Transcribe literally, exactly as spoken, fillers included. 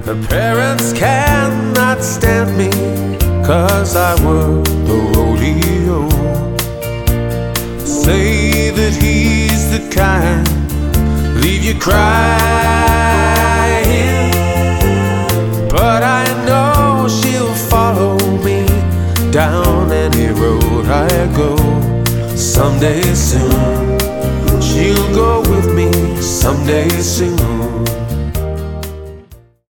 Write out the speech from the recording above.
Her parents cannot stand me 'cause I work the rodeo. Say that he's the kind leave you crying, but I know she'll follow me down any road I go. Someday soon she'll go with me, someday soon.